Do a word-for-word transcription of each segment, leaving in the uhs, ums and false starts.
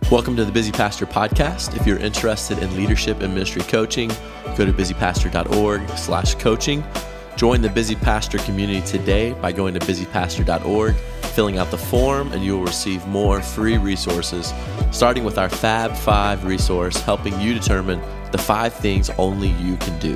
Welcome to the Busy Pastor Podcast. If you're interested in leadership and ministry coaching, go to busypastor.org slash coaching. Join the Busy Pastor community today by going to busypastor dot org, filling out the form, and you will receive more free resources, starting with our Fab Five resource, helping you determine the five things only you can do.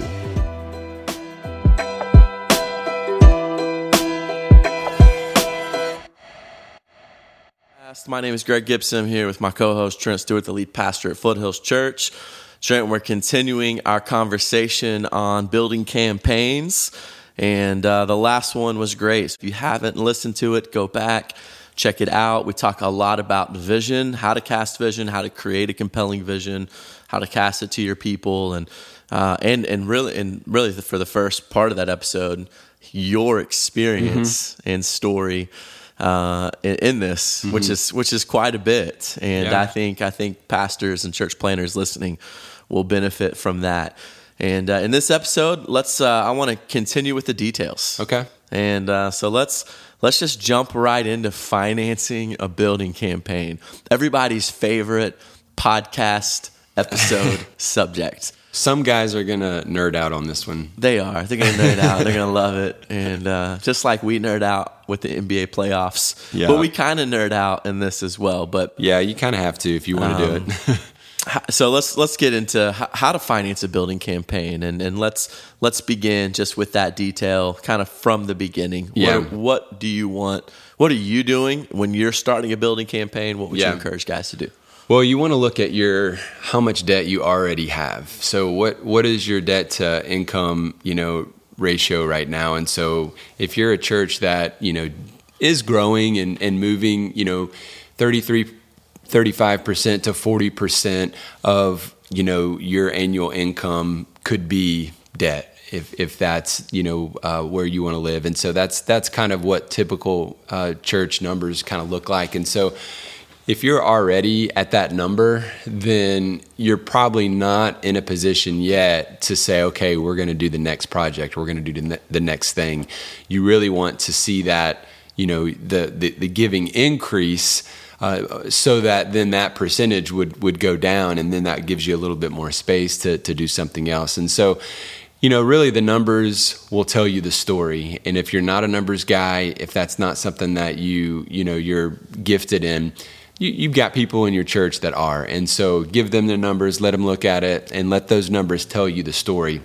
My name is Greg Gibson. I'm here with my co-host Trent Stewart, the lead pastor at Foothills Church. Trent, we're continuing our conversation on building campaigns, and uh, the last one was great. So if you haven't listened to it, go back, check it out. We talk a lot about vision, how to cast vision, how to create a compelling vision, how to cast it to your people, and uh, and and really and really for the first part of that episode, your experience mm-hmm. and story. Uh, in, in this, mm-hmm. which is which is quite a bit, and yeah. I think I think pastors and church planners listening will benefit from that. And uh, in this episode, let's uh, I want to continue with the details. Okay, and uh, so let's let's just jump right into financing a building campaign. Everybody's favorite podcast episode subject. Some guys are going to nerd out on this one. They are. They're going to nerd out. They're going to love it. And uh, just like we nerd out with the N B A playoffs. Yeah. But we kind of nerd out in this as well. But yeah, you kind of have to if you want to um, do it. So let's let's get into how to finance a building campaign. And, and let's let's begin just with that detail kind of from the beginning. Yeah. What, what do you want? What are you doing when you're starting a building campaign? What would yeah. you encourage guys to do? Well, you want to look at your how much debt you already have. So what what is your debt to income, you know, ratio right now? And so if you're a church that, you know, is growing and, and moving, you know, thirty-three, thirty-five percent to forty percent of, you know, your annual income could be debt. If if that's, you know, uh, where you want to live. And so that's that's kind of what typical uh, church numbers kind of look like. And so if you're already at that number, then you're probably not in a position yet to say, okay, we're going to do the next project. We're going to do the, ne- the next thing. You really want to see that, you know, the, the, the giving increase uh, so that then that percentage would, would go down, and then that gives you a little bit more space to, to do something else. And so, you know, really the numbers will tell you the story. And if you're not a numbers guy, if that's not something that you, you know, you're gifted in, You, you've got people in your church that are. And so give them the numbers, let them look at it, and let those numbers tell you the story.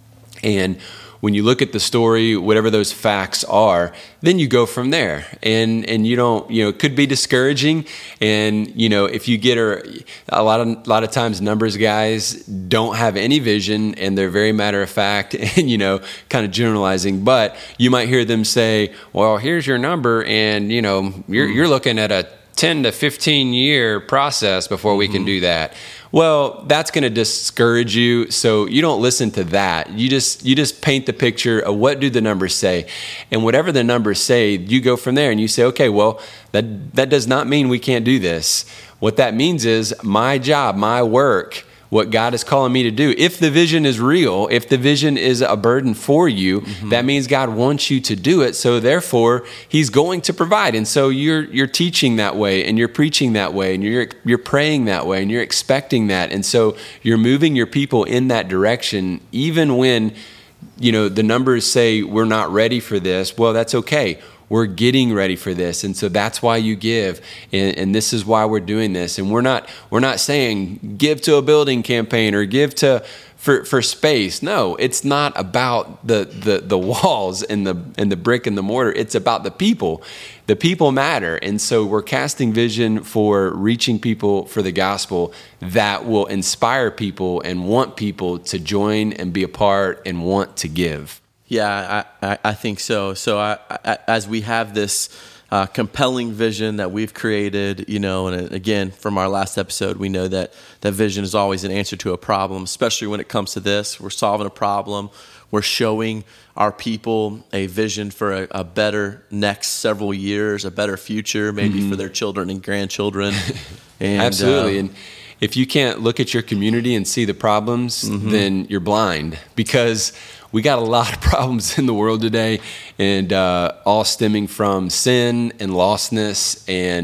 And when you look at the story, whatever those facts are, then you go from there. And and you don't, you know, it could be discouraging. And, you know, if you get a, a lot of a lot of times numbers guys don't have any vision, and they're very matter of fact and, you know, kind of generalizing. But you might hear them say, well, here's your number, and, you know, you're you're looking at a ten to fifteen year process before we can do that. Well, that's going to discourage you. So you don't listen to that. You just, you just paint the picture of what do the numbers say, and whatever the numbers say, you go from there and you say, okay, well, that, that does not mean we can't do this. What that means is my job, my work, what God is calling me to do. If the vision is real, if the vision is a burden for you, mm-hmm. that means God wants you to do it. So therefore, He's going to provide. And so you're you're teaching that way, and you're preaching that way, and you're you're praying that way, and you're expecting that. And so you're moving your people in that direction, even when, you know, the numbers say we're not ready for this. Well, that's okay. We're getting ready for this, and so that's why you give, and, and this is why we're doing this. And we're not we're not saying give to a building campaign or give to for for space. No, it's not about the the the walls and the and the brick and the mortar. It's about the people. The people matter, and so we're casting vision for reaching people for the gospel that will inspire people and want people to join and be a part and want to give. Yeah, I, I think so. So I, I, as we have this uh, compelling vision that we've created, you know, and again, from our last episode, we know that that vision is always an answer to a problem, especially when it comes to this. We're solving a problem. We're showing our people a vision for a, a better next several years, a better future, maybe mm-hmm. for their children and grandchildren. And, Absolutely. Uh, and if you can't look at your community and see the problems, mm-hmm. then you're blind, because we got a lot of problems in the world today, and uh, all stemming from sin and lostness and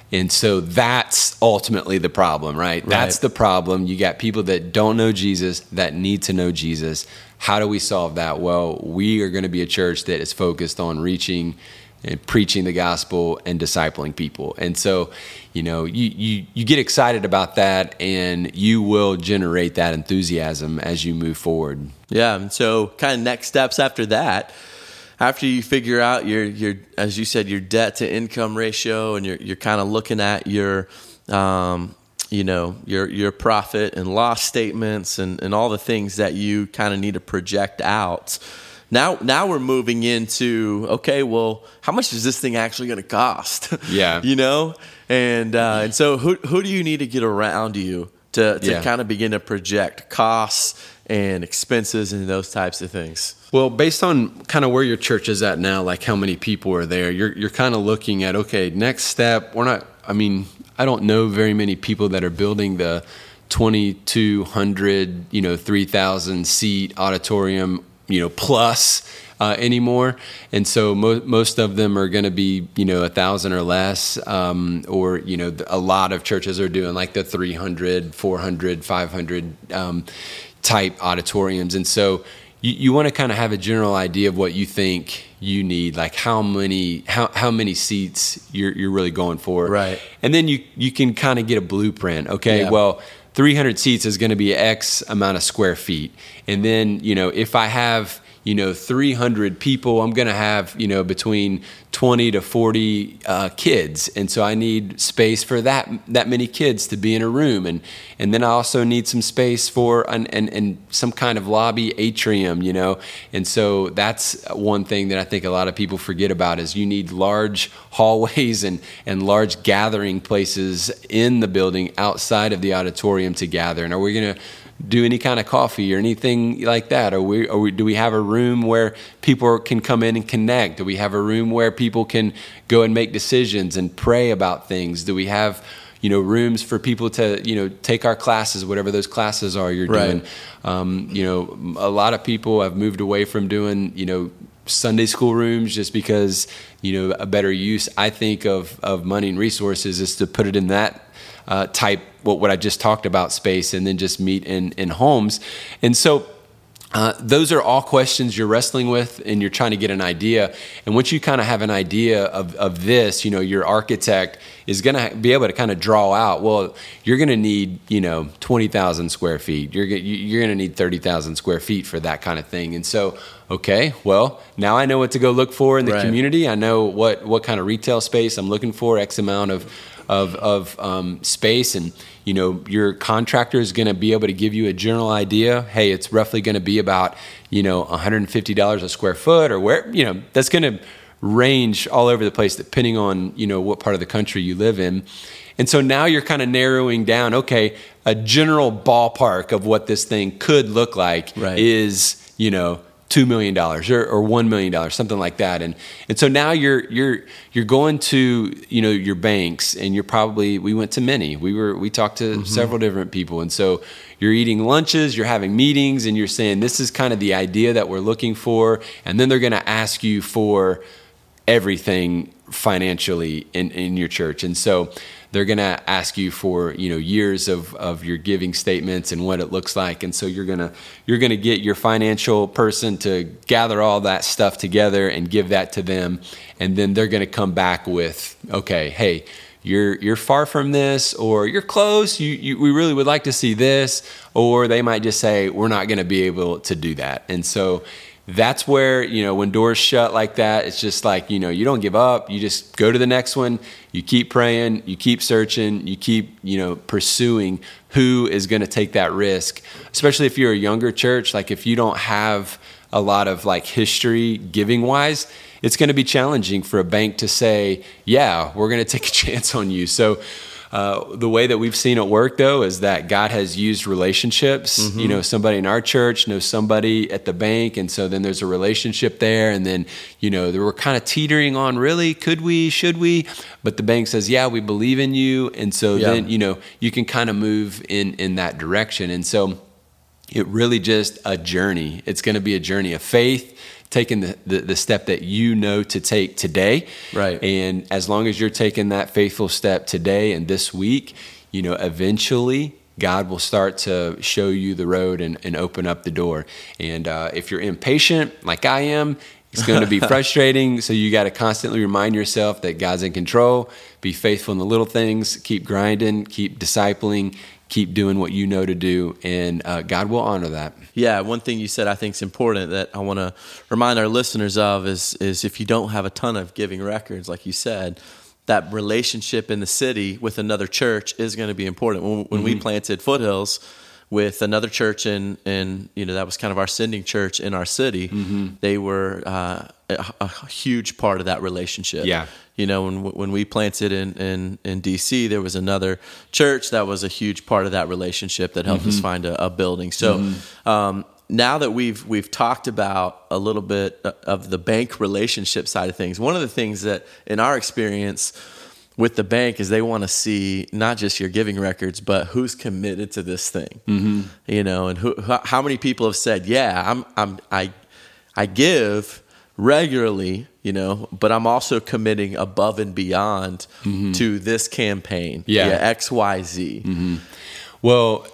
And so that's ultimately the problem, right? Right. That's the problem. You got people that don't know Jesus, that need to know Jesus. How do we solve that? Well, we are going to be a church that is focused on reaching and preaching the gospel and discipling people. And so, you know, you, you, you get excited about that, and you will generate that enthusiasm as you move forward. Yeah. And so kind of next steps after that, after you figure out your, your, as you said, your debt to income ratio, and you're, you're kind of looking at your, um, you know, your, your profit and loss statements and, and all the things that you kind of need to project out. Now, now we're moving into, okay, well, how much is this thing actually going to cost? Yeah. You know? And, uh, and so who, who do you need to get around you to, to Yeah. kind of begin to project costs and expenses and those types of things? Well, based on kind of where your church is at now, like how many people are there, you're you're kind of looking at, okay, next step. We're not, I mean, I don't know very many people that are building the twenty-two hundred, you know, three thousand seat auditorium, you know, plus uh, anymore. And so mo- most of them are going to be, you know, a thousand or less, um, or, you know, a lot of churches are doing like the three hundred, four hundred, five hundred um, type auditoriums. And so you, you want to kind of have a general idea of what you think you need, like how many how how many seats you're you're really going for, Right? And then you you can kind of get a blueprint. Okay, Yeah. well, three hundred seats is going to be X amount of square feet, and then, you know, if I have, you know, three hundred people, I'm going to have, you know, between twenty to forty uh, kids. And so I need space for that that many kids to be in a room. And and then I also need some space for an, an, an some kind of lobby atrium, you know. And so that's one thing that I think a lot of people forget about, is you need large hallways and, and large gathering places in the building outside of the auditorium to gather. And are we going to do any kind of coffee or anything like that? Or we, or we, do we have a room where people can come in and connect? Do we have a room where people can go and make decisions and pray about things? Do we have, you know, rooms for people to, you know, take our classes, whatever those classes are you're Right. doing? Um, you know, a lot of people have moved away from doing, you know, Sunday school rooms just because, you know, a better use, I think, of, of money and resources is to put it in that Uh, type, what, what I just talked about, space, and then just meet in, in homes. And so uh, those are all questions you're wrestling with, and you're trying to get an idea. And once you kind of have an idea of, of this, you know, your architect is going to be able to kind of draw out, well, you're going to need, you know, twenty thousand square feet. You're, you're going to need thirty thousand square feet for that kind of thing. And so, okay, well, now I know what to go look for in the Right. community. I know what, what kind of retail space I'm looking for, X amount of of, of um, space, and, you know, your contractor is going to be able to give you a general idea. Hey, it's roughly going to be about, you know, one hundred fifty dollars a square foot, or where, you know, that's going to range all over the place depending on, you know, what part of the country you live in. And so now you're kind of narrowing down, okay, a general ballpark of what this thing could look like Right. is, you know, two million dollars or, or one million dollars, something like that. And and so now you're you're you're going to, you know, your banks, and you're probably, we went to many. We were we talked to mm-hmm. several different people. And so you're eating lunches, you're having meetings, and you're saying, this is kind of the idea that we're looking for. And then they're going to ask you for everything financially in, in your church. And so they're going to ask you for, you know, years of, of your giving statements and what it looks like. And so you're going to, you're going to get your financial person to gather all that stuff together and give that to them. And then they're going to come back with, okay, hey, you're, you're far from this, or you're close. You, you, we really would like to see this. Or they might just say, we're not going to be able to do that. And so that's where, you know, when doors shut like that, it's just like, you know, you don't give up. You just go to the next one. You keep praying. You keep searching. You keep, you know, pursuing who is going to take that risk, especially if you're a younger church. Like, if you don't have a lot of like history giving wise, it's going to be challenging for a bank to say, yeah, we're going to take a chance on you. So Uh, the way that we've seen it work, though, is that God has used relationships. Mm-hmm. You know, somebody in our church knows somebody at the bank, and so then there's a relationship there. And then, you know, they were kind of teetering on, really, could we, should we? But the bank says, yeah, we believe in you. And so yeah. then, you know, you can kind of move in, in that direction. And so it really just a journey. It's going to be a journey of faith taking the, the, the step that you know to take today. Right. And as long as you're taking that faithful step today and this week, you know, eventually God will start to show you the road and, and open up the door. And uh, if you're impatient, like I am, it's going to be frustrating. So you got to constantly remind yourself that God's in control. Be faithful in the little things. Keep grinding. Keep discipling. Keep doing what you know to do, and uh, God will honor that. Yeah, one thing you said I think is important that I want to remind our listeners of is is if you don't have a ton of giving records, like you said, that relationship in the city with another church is going to be important. When, when mm-hmm. we planted Foothills with another church in, in, you know, that was kind of our sending church in our city, mm-hmm. they were uh, a, a huge part of that relationship. Yeah. You know, when when we planted in, in, in D C, there was another church that was a huge part of that relationship that helped mm-hmm. us find a, a building. So mm-hmm. um, now that we've we've talked about a little bit of the bank relationship side of things, one of the things that in our experience with the bank is they want to see not just your giving records, but who's committed to this thing. Mm-hmm. You know, and who, how many people have said, "Yeah, I'm I'm I I give regularly." You know, but I'm also committing above and beyond mm-hmm. to this campaign. Yeah, yeah X, Y, Z. Mm-hmm. Well,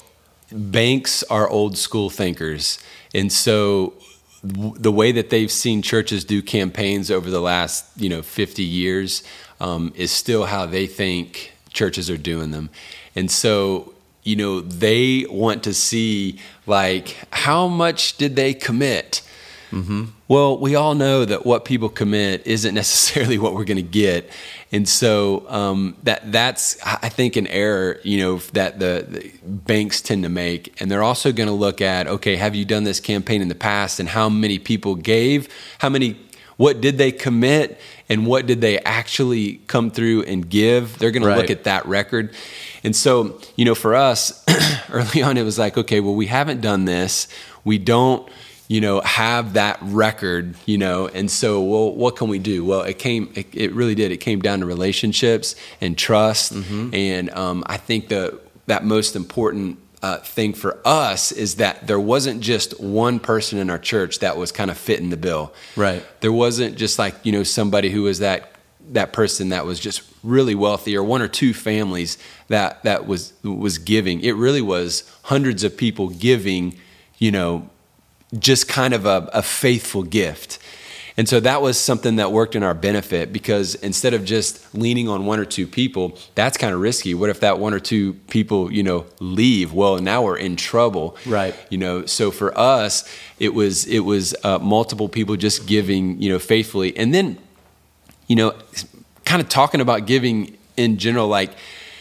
banks are old school thinkers, and so w- the way that they've seen churches do campaigns over the last, you know, fifty years um, is still how they think churches are doing them, and so. You know, they want to see, like, how much did they commit? Mm-hmm. Well, we all know that what people commit isn't necessarily what we're going to get. And so um, that that's, I think, an error, you know, that the, the banks tend to make. And they're also going to look at, okay, have you done this campaign in the past, and how many people gave, how many, what did they commit, and what did they actually come through and give? They're going right. to look at that record. And so, you know, for us, early on, it was like, okay, well, we haven't done this. We don't, you know, have that record, you know, and so, well, what can we do? Well, it came, it, it really did. It came down to relationships and trust. Mm-hmm. And um, I think the that most important uh, thing for us is that there wasn't just one person in our church that was kind of fitting the bill. Right. There wasn't just like, you know, somebody who was that that person that was just really wealthy, or one or two families that that was was giving. It really was hundreds of people giving, you know, just kind of a, a faithful gift. And so that was something that worked in our benefit, because instead of just leaning on one or two people, that's kind of risky. What if that one or two people, you know, leave? Well, now we're in trouble. Right. You know, so for us, it was, it was uh, multiple people just giving, you know, faithfully. And then, you know, kind of talking about giving in general, like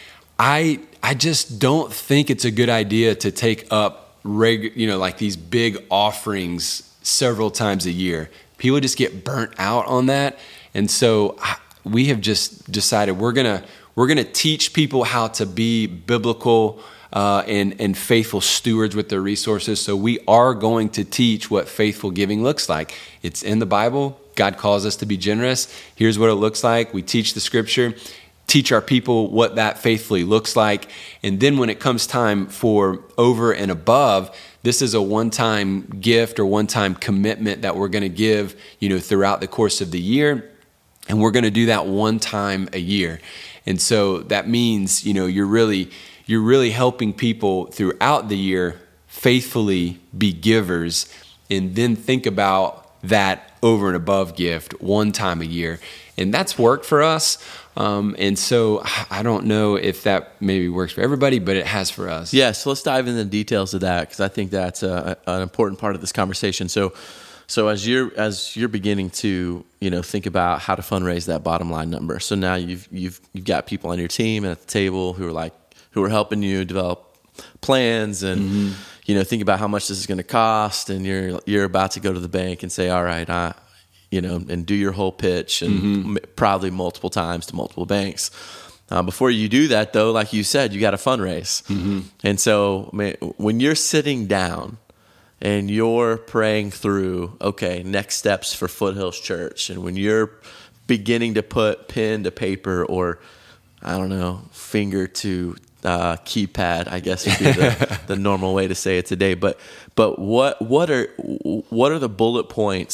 I, I just don't think it's a good idea to take up reg, you know, like these big offerings several times a year. People just get burnt out on that. And so we have just decided we're going to, we're going to teach people how to be biblical uh, and, and faithful stewards with their resources. So we are going to teach what faithful giving looks like. It's in the Bible. God calls us to be generous. Here's what it looks like. We teach the scripture, teach our people what that faithfully looks like. And then when it comes time for over and above, this is a one-time gift or one-time commitment that we're going to give, you know, throughout the course of the year. And we're going to do that one time a year. And so that means, you know, you're really, you're really helping people throughout the year faithfully be givers, and then think about that over and above gift one time a year. And that's worked for us. Um, and so I don't know if that maybe works for everybody, but it has for us. Yeah, so let's dive into the details of that, because I think that's a, an important part of this conversation. So so as you're as you're beginning to, you know, think about how to fundraise that bottom line number. So now you've you've you've got people on your team and at the table who are like who are helping you develop plans and mm-hmm. you know, think about how much this is going to cost, and you're you're about to go to the bank and say, all right, I you know, and do your whole pitch, and mm-hmm. m- probably multiple times to multiple banks. Uh, before you do that, though, like you said, you got to fundraise. Mm-hmm. And so man, when you're sitting down and you're praying through, okay, next steps for Foothills Church, and when you're beginning to put pen to paper, or, I don't know, finger to uh, keypad, I guess would be the, the normal way to say it today. But but what what are what are the bullet points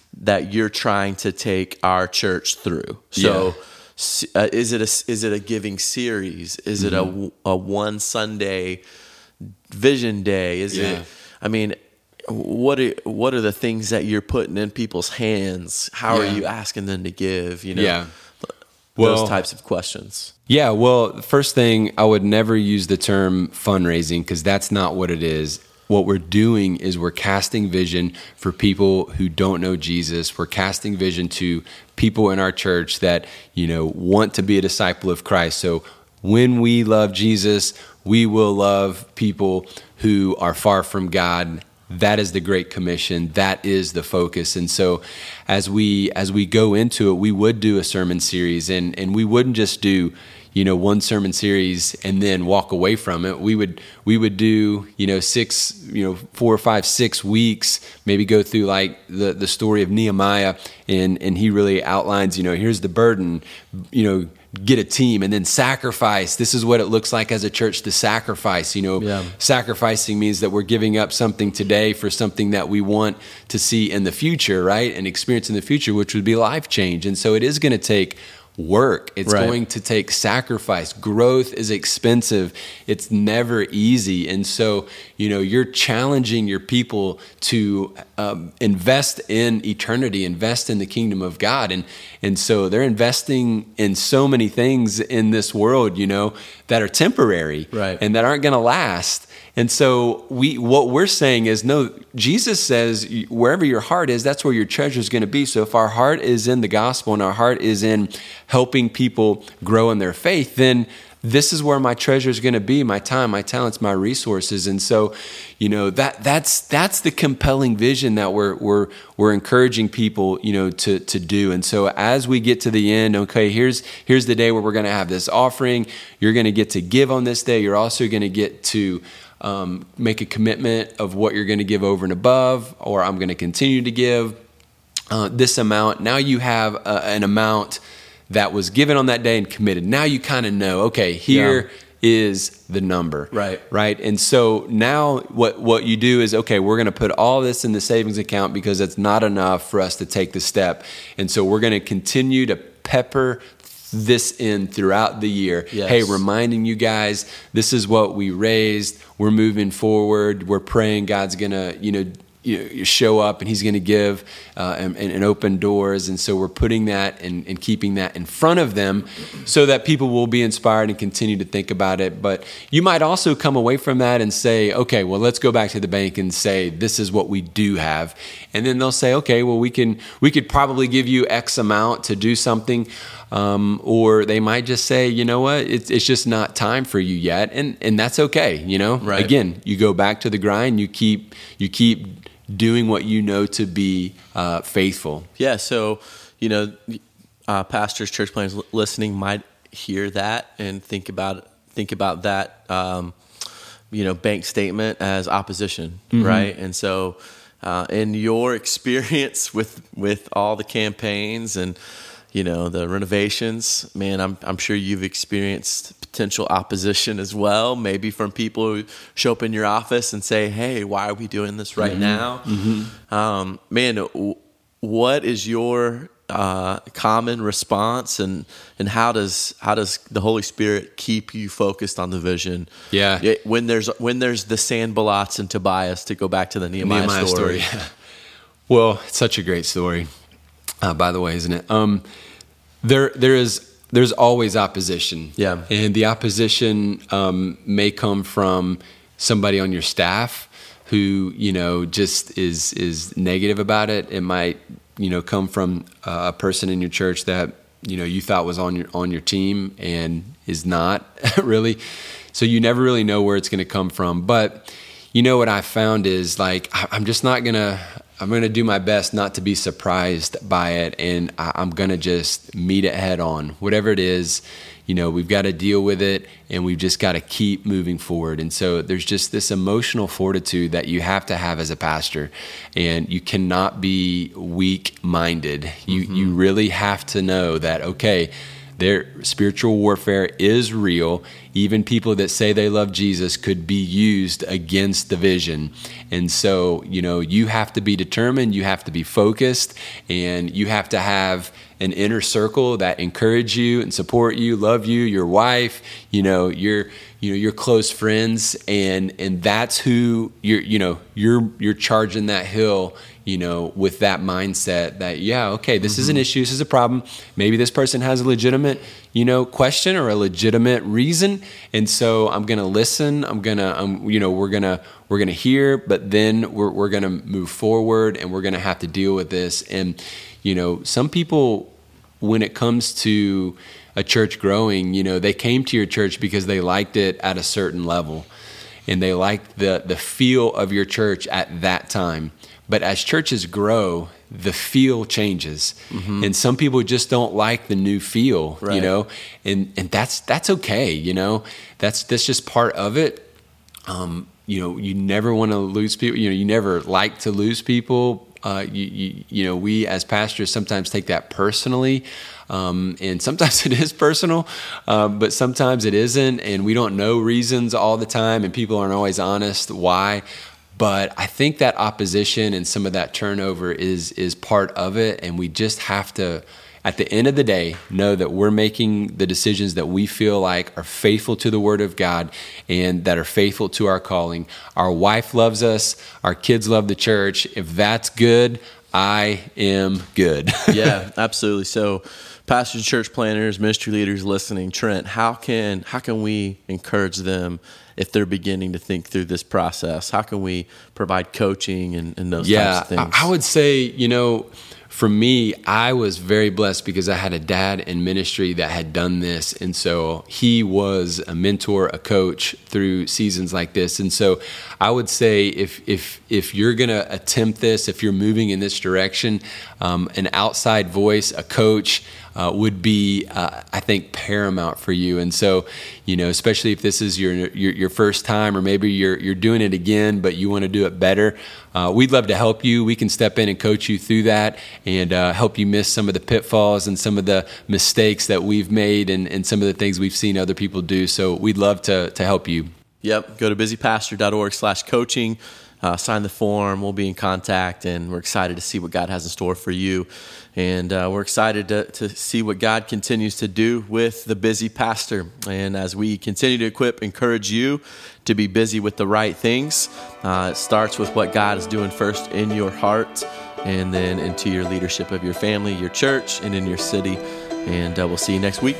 that you're trying to take our church through. So yeah. uh, is it a, is it a giving series? Is mm-hmm. it a, a one Sunday vision day? Is yeah. it, I mean, what are, what are the things that you're putting in people's hands? How yeah. are you asking them to give? You know, yeah. those well, types of questions. Yeah. Well, the first thing, I would never use the term fundraising, because that's not what it is. What we're doing is we're casting vision for people who don't know Jesus. We're casting vision to people in our church that, you know, want to be a disciple of Christ. So when we love Jesus, we will love people who are far from God. That is the Great Commission. That is the focus. And so as we as we go into it, we would do a sermon series, and, and we wouldn't just do, you know, one sermon series and then walk away from it. We would we would do, you know, six, you know, four or five, six weeks, maybe go through like the, the story of Nehemiah, and, and he really outlines, you know, here's the burden, you know, get a team and then sacrifice. This is what it looks like as a church to sacrifice. You know, yeah. Sacrificing means that we're giving up something today for something that we want to see in the future, right? And experience in the future, which would be life change. And so it is going to take work. It's right. going to take sacrifice. Growth is expensive. It's never easy. And so, you know, you're challenging your people to um, invest in eternity, invest in the kingdom of God. And, and so they're investing in so many things in this world, you know, that are temporary right. and that aren't going to last. And so we, what we're saying is, no, Jesus says wherever your heart is, that's where your treasure is going to be. So if our heart is in the gospel and our heart is in helping people grow in their faith, then this is where my treasure is going to be, my time, my talents, my resources. And so, you know, that that's that's the compelling vision that we're we're we're encouraging people, you know, to to do. And so as we get to the end, okay, here's here's the day where we're going to have this offering. You're going to get to give on this day. You're also going to get to Um, make a commitment of what you're going to give over and above, or I'm going to continue to give uh, this amount. Now you have uh, an amount that was given on that day and committed. Now you kind of know, okay, here yeah. is the number. Right. Right. And so now what, what you do is, okay, we're going to put all this in the savings account because it's not enough for us to take the step. And so we're going to continue to pepper this in throughout the year. Yes. Hey, reminding you guys, this is what we raised. We're moving forward. We're praying God's going to, you know, you show up and he's going to give uh, and, and open doors. And so we're putting that and, and keeping that in front of them so that people will be inspired and continue to think about it. But you might also come away from that and say, okay, well, let's go back to the bank and say, this is what we do have. And then they'll say, okay, well, we can, we could probably give you X amount to do something. Um, or they might just say, you know what, it's, it's just not time for you yet. And, and that's okay. You know, right. Again, you go back to the grind, you keep, you keep doing what you know to be uh, faithful. Yeah. So, you know, uh, pastors, church planners listening might hear that and think about, think about that, um, you know, bank statement as opposition. Mm-hmm. Right. And so, uh, in your experience with, with all the campaigns and, you know, the renovations, man, I'm I'm sure you've experienced potential opposition as well, maybe from people who show up in your office and say, hey, why are we doing this right mm-hmm. now? Mm-hmm. Um, man, w- what is your uh, common response, and, and how does how does the Holy Spirit keep you focused on the vision? Yeah. It, when there's when there's the Sanballats and Tobias, to go back to the Nehemiah, Nehemiah story. story. Well, it's such a great story. Uh, by the way, isn't it? Um, there, there is, there's always opposition. Yeah. And the opposition um, may come from somebody on your staff who, you know, just is is negative about it. It might, you know, come from uh, a person in your church that, you know, you thought was on your on your team and is not really. So you never really know where it's going to come from. But you know what I found is, like, I, I'm just not going to. I'm going to do my best not to be surprised by it, and I, I'm going to just meet it head on. Whatever it is, you know, we've got to deal with it, and we've just got to keep moving forward. And so there's just this emotional fortitude that you have to have as a pastor, and you cannot be weak-minded. You mm-hmm. you really have to know that, okay, their spiritual warfare is real. Even people that say they love Jesus could be used against the vision. And so, you know, you have to be determined, you have to be focused, and you have to have an inner circle that encourage you and support you, love you, your wife, you know, your you know, your close friends, and and that's who you're, you know, you're you're charging that hill, you know, with that mindset that, yeah, okay, this mm-hmm. is an issue, this is a problem. Maybe this person has a legitimate, you know, question or a legitimate reason, and so I'm gonna listen. I'm gonna, um, you know, we're gonna we're gonna hear, but then we're we're gonna move forward, and we're gonna have to deal with this. And you know, some people, when it comes to a church growing, you know, they came to your church because they liked it at a certain level, and they liked the the feel of your church at that time. But as churches grow, the feel changes, mm-hmm. and some people just don't like the new feel, right. you know, and and that's that's okay, you know, that's that's just part of it. Um, you know, you never want to lose people. You know, you never like to lose people. Uh, you, you, you know, we as pastors sometimes take that personally, um, and sometimes it is personal, uh, but sometimes it isn't, and we don't know reasons all the time, and people aren't always honest why. But I think that opposition and some of that turnover is is part of it, and we just have to, at the end of the day, know that we're making the decisions that we feel like are faithful to the Word of God and that are faithful to our calling. Our wife loves us. Our kids love the church. If that's good, I am good. Yeah, absolutely. So, pastors, church planners, ministry leaders listening, Trent, how can how can we encourage them if they're beginning to think through this process? How can we provide coaching and, and those yeah, types of things? I would say, you know, for me, I was very blessed because I had a dad in ministry that had done this. And so he was a mentor, a coach through seasons like this. And so I would say if if if you're going to attempt this, if you're moving in this direction, um, an outside voice, a coach, Uh, would be, uh, I think, paramount for you. And so, you know, especially if this is your your, your first time, or maybe you're you're doing it again, but you want to do it better, uh, we'd love to help you. We can step in and coach you through that, and uh, help you miss some of the pitfalls and some of the mistakes that we've made, and, and some of the things we've seen other people do. So we'd love to to help you. Yep. Go to busypastor.org slash coaching. Uh, sign the form. We'll be in contact, and we're excited to see what God has in store for you. And uh, we're excited to, to see what God continues to do with the Busy Pastor. And as we continue to equip, encourage you to be busy with the right things. Uh, it starts with what God is doing first in your heart, and then into your leadership of your family, your church, and in your city. And uh, we'll see you next week.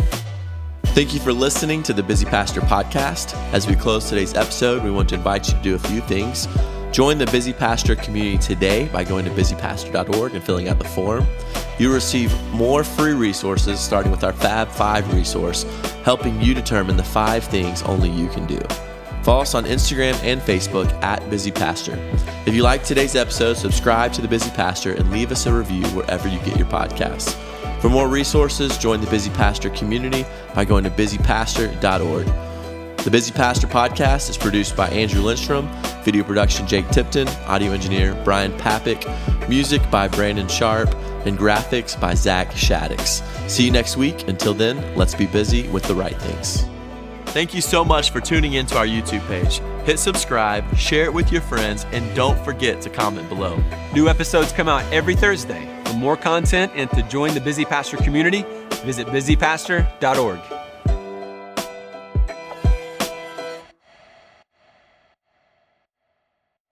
Thank you for listening to the Busy Pastor Podcast. As we close today's episode, we want to invite you to do a few things. Join the Busy Pastor community today by going to busy pastor dot org and filling out the form. You'll receive more free resources, starting with our Fab Five resource, helping you determine the five things only you can do. Follow us on Instagram and Facebook at Busy Pastor. If you like today's episode, subscribe to the Busy Pastor and leave us a review wherever you get your podcasts. For more resources, join the Busy Pastor community by going to busy pastor dot org. The Busy Pastor Podcast is produced by Andrew Lindstrom, video production Jake Tipton, audio engineer Brian Papick, music by Brandon Sharp, and graphics by Zach Shaddix. See you next week. Until then, let's be busy with the right things. Thank you so much for tuning into our YouTube page. Hit subscribe, share it with your friends, and don't forget to comment below. New episodes come out every Thursday. For more content and to join the Busy Pastor community, visit busy pastor dot org.